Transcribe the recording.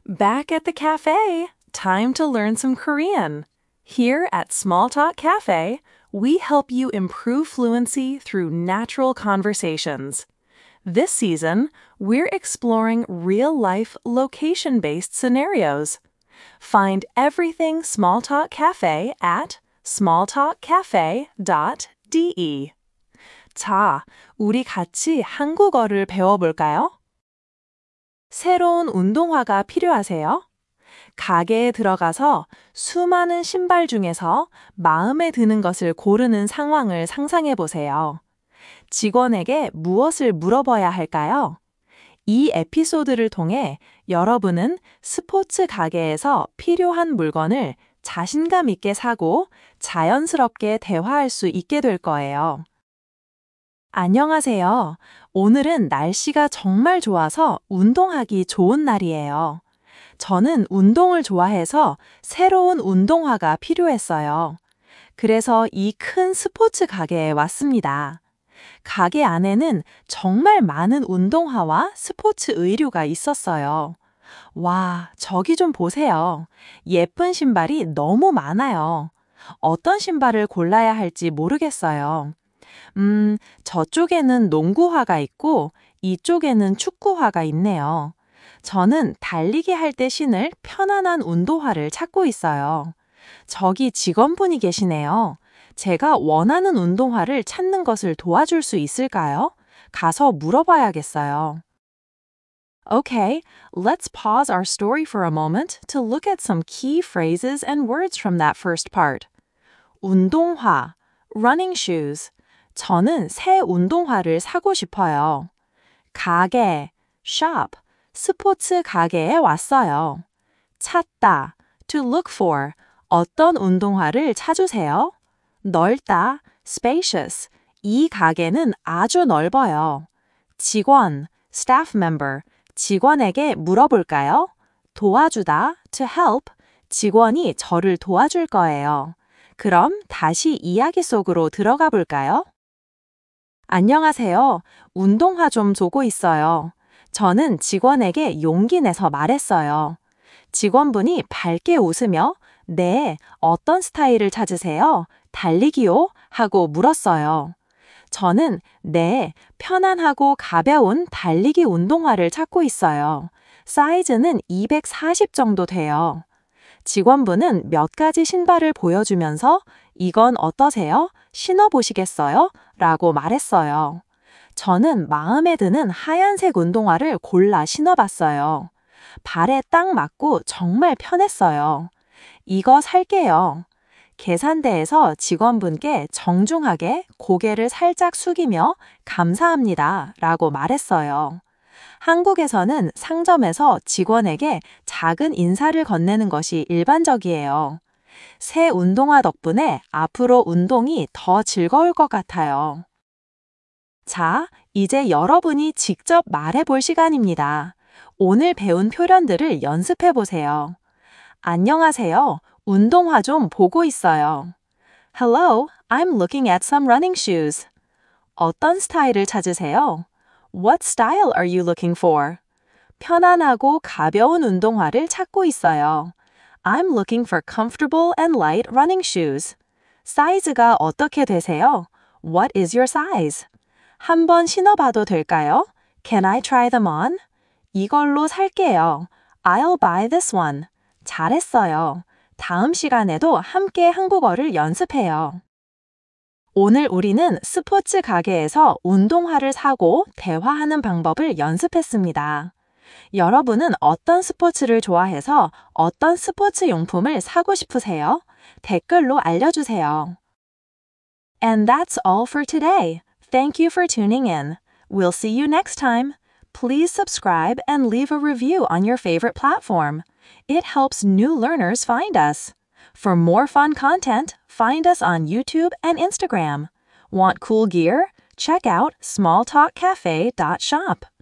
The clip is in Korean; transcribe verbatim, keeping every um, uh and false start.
Back at the cafe, time to learn some Korean. Here at Small Talk Cafe, we help you improve fluency through natural conversations. This season, we're exploring real-life location-based scenarios. Find everything Small Talk Cafe at small talk cafe dot d e. 자, 우리 같이 한국어를 배워볼까요? 새로운 운동화가 필요하세요? 가게에 들어가서 수많은 신발 중에서 마음에 드는 것을 고르는 상황을 상상해 보세요. 직원에게 무엇을 물어봐야 할까요? 이 에피소드를 통해 여러분은 스포츠 가게에서 필요한 물건을 자신감 있게 사고 자연스럽게 대화할 수 있게 될 거예요. 안녕하세요. 오늘은 날씨가 정말 좋아서 운동하기 좋은 날이에요. 저는 운동을 좋아해서 새로운 운동화가 필요했어요. 그래서 이 큰 스포츠 가게에 왔습니다. 가게 안에는 정말 많은 운동화와 스포츠 의류가 있었어요. 와, 저기 좀 보세요. 예쁜 신발이 너무 많아요. 어떤 신발을 골라야 할지 모르겠어요. 음, 저쪽에는 농구화가 있고 이쪽에는 축구화가 있네요. 저는 달리기 할 때 신을 편안한 운동화를 찾고 있어요. 저기 직원분이 계시네요. 제가 원하는 운동화를 찾는 것을 도와줄 수 있을까요? 가서 물어봐야겠어요. Okay, let's pause our story for a moment to look at some key phrases and words from that first part. 운동화, running shoes. 저는 새 운동화를 사고 싶어요. 가게, shop. 스포츠 가게에 왔어요. 찾다, to look for. 어떤 운동화를 찾으세요? 넓다, spacious. 이 가게는 아주 넓어요. 직원, staff member. 직원에게 물어볼까요? 도와주다, to help. 직원이 저를 도와줄 거예요. 그럼 다시 이야기 속으로 들어가 볼까요? 안녕하세요. 운동화 좀 보고 있어요. 저는 직원에게 용기 내서 말했어요. 직원분이 밝게 웃으며 네, 어떤 스타일을 찾으세요? 달리기요? 하고 물었어요. 저는 네, 편안하고 가벼운 달리기 운동화를 찾고 있어요. 사이즈는 이백사십 정도 돼요. 직원분은 몇 가지 신발을 보여주면서 이건 어떠세요? 신어보시겠어요? 라고 말했어요. 저는 마음에 드는 하얀색 운동화를 골라 신어봤어요. 발에 딱 맞고 정말 편했어요. 이거 살게요. 계산대에서 직원분께 정중하게 고개를 살짝 숙이며 감사합니다 라고 말했어요. 한국에서는 상점에서 직원에게 작은 인사를 건네는 것이 일반적이에요. 새 운동화 덕분에 앞으로 운동이 더 즐거울 것 같아요. 자, 이제 여러분이 직접 말해볼 시간입니다. 오늘 배운 표현들을 연습해 보세요. 안녕하세요. 운동화 좀 보고 있어요. Hello, I'm looking at some running shoes. 어떤 스타일을 찾으세요? What style are you looking for? 편안하고 가벼운 운동화를 찾고 있어요. I'm looking for comfortable and light running shoes. 사이즈가 어떻게 되세요? What is your size? 한번 신어봐도 될까요? Can I try them on? 이걸로 살게요. I'll buy this one. 잘했어요. 다음 시간에도 함께 한국어를 연습해요. 오늘 우리는 스포츠 가게에서 운동화를 사고 대화하는 방법을 연습했습니다. 여러분은 어떤 스포츠를 좋아해서 어떤 스포츠 용품을 사고 싶으세요? 댓글로 알려주세요. And that's all for today. Thank you for tuning in. We'll see you next time. Please subscribe and leave a review on your favorite platform. It helps new learners find us. For more fun content, find us on YouTube and Instagram. Want cool gear? Check out small talk cafe dot shop.